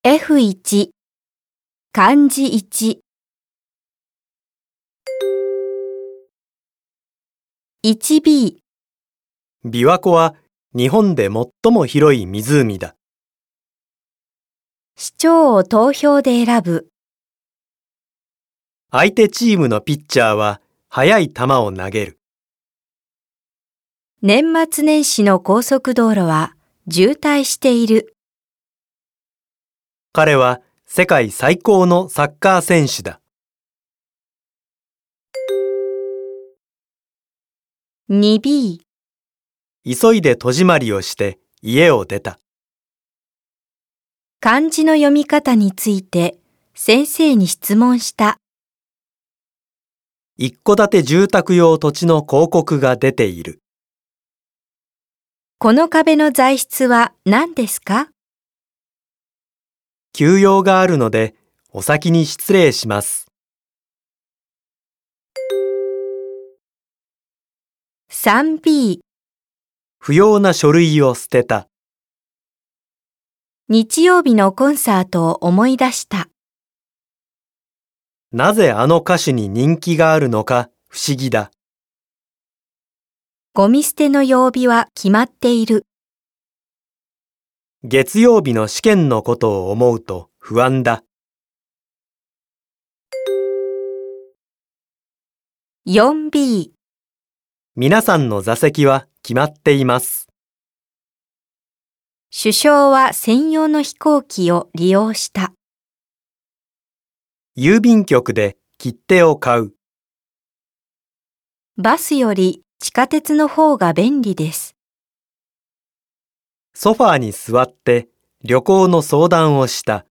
F1 漢字1 1B 琵琶湖は日本で最も広い湖だ。 市長を投票で選ぶ。 相手チームのピッチャーは速い球を投げる。 年末年始の高速道路は渋滞している。 彼は世界最高のサッカー選手だ。 2B 急いで戸締まりをして家を出た。 漢字の読み方について先生に質問した。 一戸建て住宅用土地の広告が出ている。 この壁の材質は何ですか？ 急用があるのでお先に失礼します。 3B 不要な書類を捨てた。 日曜日のコンサートを思い出した。 なぜあの歌手に人気があるのか不思議だ。 ゴミ捨ての曜日は決まっている。 月曜日の試験のことを思うと不安だ。 4B 皆さんの座席は決まっています。 首相は専用の飛行機を利用した。 郵便局で切手を買う。 バスより地下鉄の方が便利です。 ソファーに座って旅行の相談をした。